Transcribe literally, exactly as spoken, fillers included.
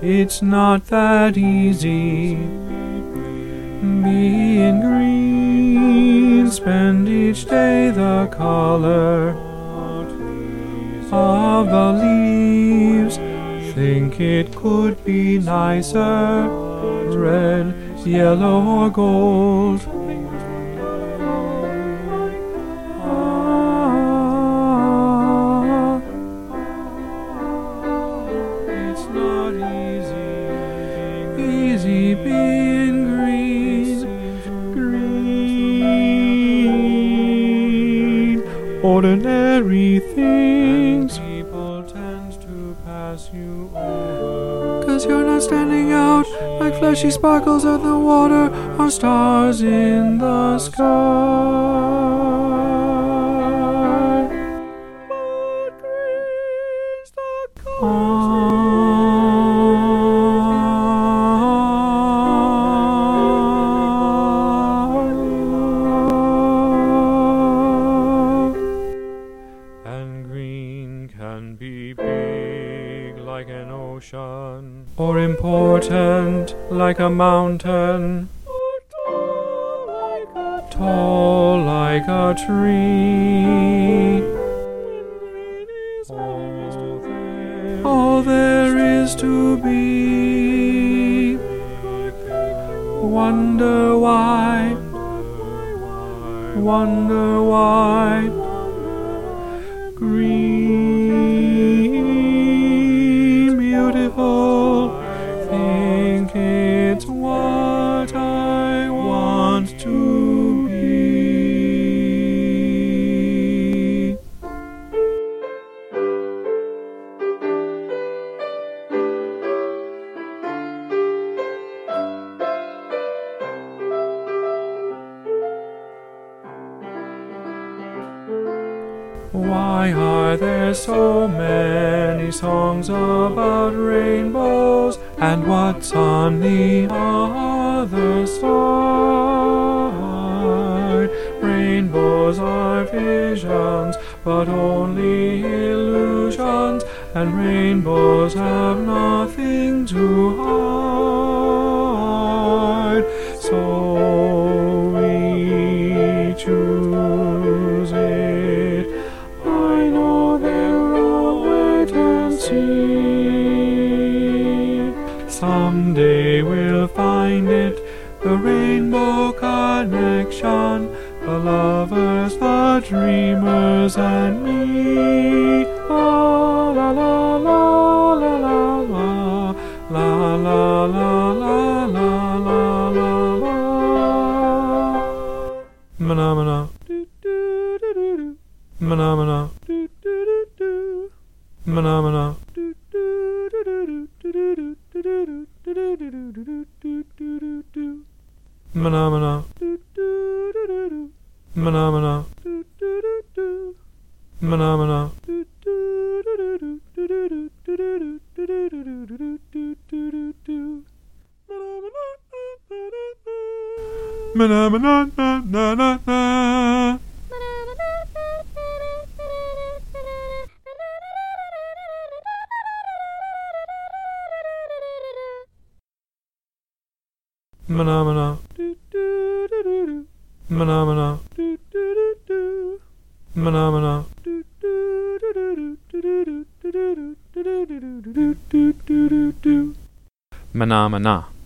it's not that easy. Being green, spend each day the color of the leaves. Think it could be nicer, red, yellow, or gold. Ah, it's not easy, easy being green, green. Ordinary things people tend to pass you over, 'cause you're not standing out like fleshy sparkles of the water or stars in the sky. But green's the color. And green can be big like an ocean, or important like a mountain, or tall like a, tall like a tree. All there, all there is to be. Wonder why, wonder why. Green, beautiful, think it's what I want to be. Why are there so many songs about rainbows? And what's on the other side? Rainbows are visions, but only illusions, and rainbows have nothing to hide. So we choose it. I know they'll all wait and see. Someday we'll find it, the rainbow connection, the lovers, the dreamers, and me. La la la la la la la la la la la la la la la. Mana mana. Mana mana. Mana mana. Mana mana. Mana mana. Mana mana. Mana mana na na na na. Mana mana. Mana mana. Mana mana. Mana mana.